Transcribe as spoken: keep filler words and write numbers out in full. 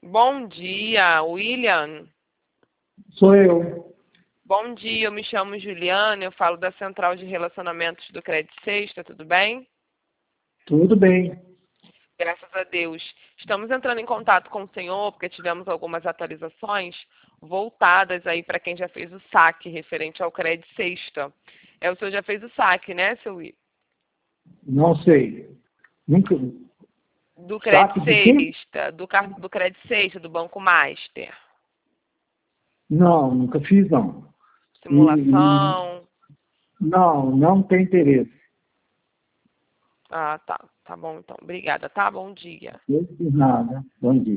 Bom dia, William. Sou eu. Bom dia, eu me chamo Juliana, eu falo da Central de Relacionamentos do Credit Sexta, tudo bem? Tudo bem. Graças a Deus. Estamos entrando em contato com o senhor porque tivemos algumas atualizações voltadas aí para quem já fez o saque referente ao Credit Sexta. É, o senhor já fez o saque, né, seu William? Não sei. Nunca. Do Saque Credit de quê? Sexta, do, car- do Credit Sexta, do Banco Master. Não, nunca fiz, não. E, e- Simulação. não, não tem interesse. Ah, tá. Tá bom, então. Obrigada, tá? Bom dia. Não fiz nada. Bom dia.